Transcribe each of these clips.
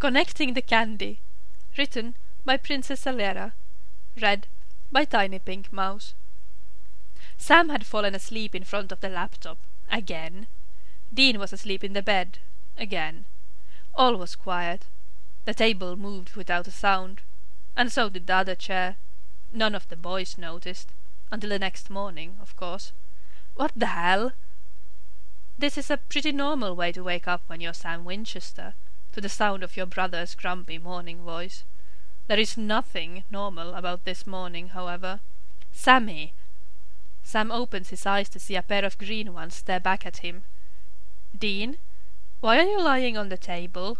Connecting the Candy. Written by Princess Alera. Read by Tiny Pink Mouse. Sam had fallen asleep in front of the laptop. Again. Dean was asleep in the bed. Again. All was quiet. The table moved without a sound, and so did the other chair. None of the boys noticed. Until the next morning, of course. What the hell? This is a pretty normal way to wake up when you're Sam Winchester, to the sound of your brother's grumpy morning voice. There is nothing normal about this morning, however. Sammy! Sam opens his eyes to see a pair of green ones stare back at him. Dean, why are you lying on the table?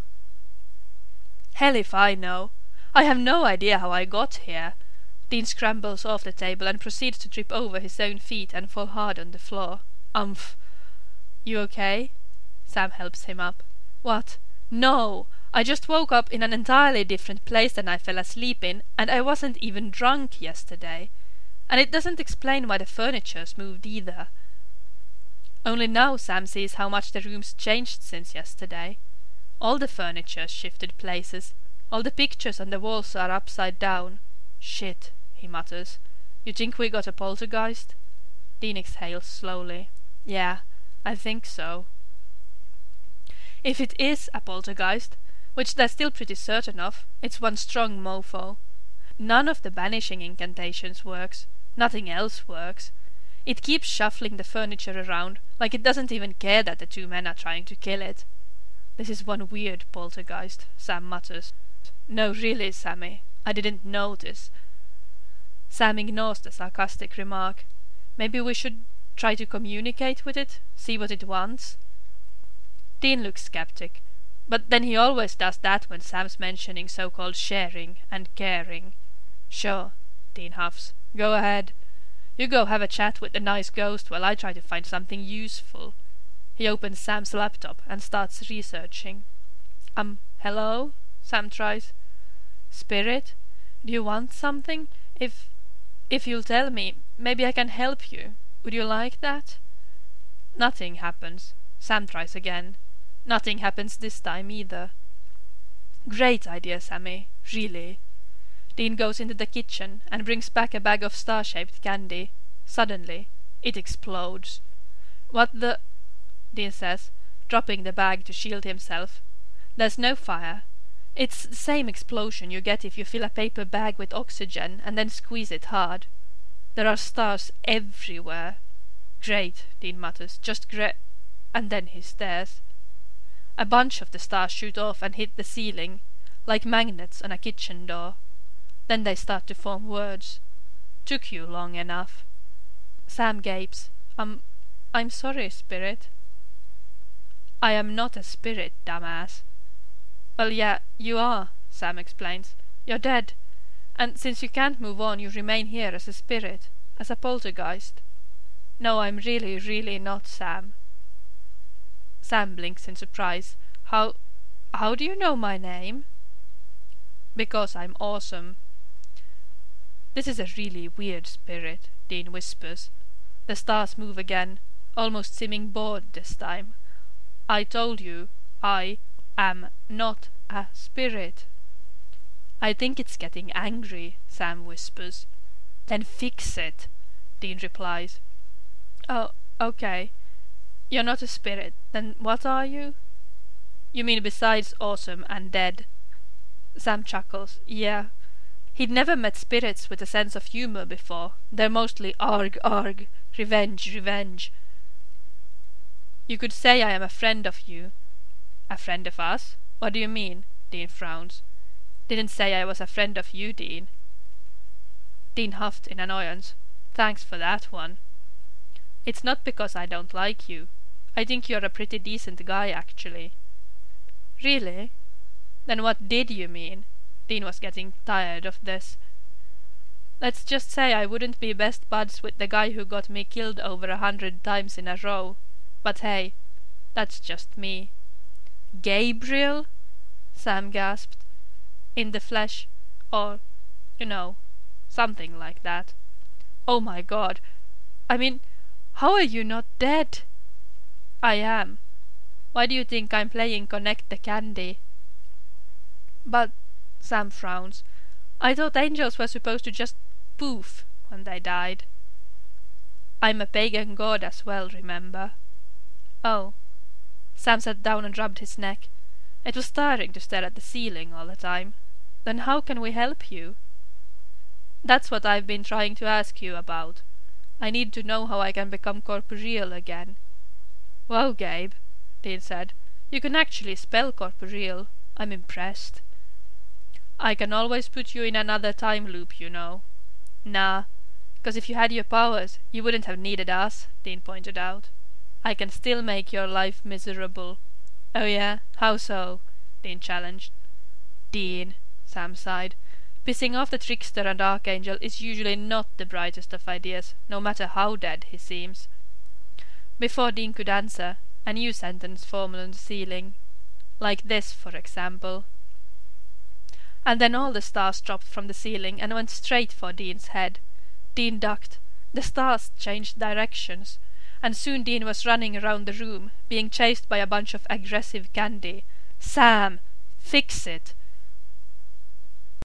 Hell if I know. I have no idea how I got here. Dean scrambles off the table and proceeds to trip over his own feet and fall hard on the floor. Umph. You okay? Sam helps him up. What? No! I just woke up in an entirely different place than I fell asleep in, and I wasn't even drunk yesterday. And it doesn't explain why the furniture's moved either. Only now Sam sees how much the room's changed since yesterday. All the furniture's shifted places. All the pictures on the walls are upside down. Shit, he mutters. You think we got a poltergeist? Dean exhales slowly. Yeah, I think so. If it is a poltergeist, which they're still pretty certain of, it's one strong mofo. None of the banishing incantations works. Nothing else works. It keeps shuffling the furniture around, like it doesn't even care that the two men are trying to kill it. This is one weird poltergeist, Sam mutters. No, really, Sammy, I didn't notice. Sam ignores the sarcastic remark. Maybe we should try to communicate with it, see what it wants? Dean looks skeptic, but then he always does that when Sam's mentioning so-called sharing and caring. Sure, Dean huffs. Go ahead. You go have a chat with the nice ghost while I try to find something useful. He opens Sam's laptop and starts researching. Hello? Sam tries. Spirit? Do you want something? If you'll tell me, maybe I can help you. Would you like that? Nothing happens. Sam tries again. Nothing happens this time either. Great idea, Sammy. Really. Dean goes into the kitchen and brings back a bag of star-shaped candy. Suddenly, it explodes. What the... Dean says, dropping the bag to shield himself. There's no fire. It's the same explosion you get if you fill a paper bag with oxygen and then squeeze it hard. There are stars everywhere. Great, Dean mutters, just great. And then he stares. A bunch of the stars shoot off and hit the ceiling, like magnets on a kitchen door. Then they start to form words. Took you long enough. Sam gapes. I'm sorry, Spirit. I am not a spirit, dumbass. Well, yeah, you are, Sam explains. You're dead. And since you can't move on, you remain here as a spirit, as a poltergeist. No, I'm really, really not, Sam. Sam blinks in surprise. How do you know my name? Because I'm awesome. This is a really weird spirit, Dean whispers. The stars move again, almost seeming bored this time. I told you, I am not a spirit. I think it's getting angry, Sam whispers. Then fix it, Dean replies. Oh, okay. You're not a spirit. Then what are you? You mean besides awesome and dead? Sam chuckles. Yeah. He'd never met spirits with a sense of humour before. They're mostly arg, arg, revenge, revenge. You could say I am a friend of you. A friend of us? What do you mean? Dean frowns. Didn't say I was a friend of you, Dean. Dean huffed in annoyance. Thanks for that one. It's not because I don't like you. I think you're a pretty decent guy, actually. Really? Then what did you mean? Dean was getting tired of this. Let's just say I wouldn't be best buds with the guy who got me killed over 100 times in a row. But hey, that's just me. Gabriel? Sam gasped. In the flesh, or, something like that. Oh my God. I mean, how are you not dead? I am. Why do you think I'm playing Connect the Candy? But Sam frowns. I thought angels were supposed to just poof when they died. I'm a pagan god as well, remember. Oh. Sam sat down and rubbed his neck. It was tiring to stare at the ceiling all the time. Then how can we help you? That's what I've been trying to ask you about. I need to know how I can become corporeal again. Wow, Gabe, Dean said. You can actually spell corporeal. I'm impressed. I can always put you in another time loop, you know. Nah, 'cause if you had your powers, you wouldn't have needed us, Dean pointed out. I can still make your life miserable. Oh yeah? How so? Dean challenged. Dean, Sam sighed. Pissing off the trickster and archangel is usually not the brightest of ideas, no matter how dead he seems. Before Dean could answer, a new sentence formed on the ceiling. Like this, for example. And then all the stars dropped from the ceiling and went straight for Dean's head. Dean ducked. The stars changed directions, and soon Dean was running around the room, being chased by a bunch of aggressive candy. Sam! Fix it!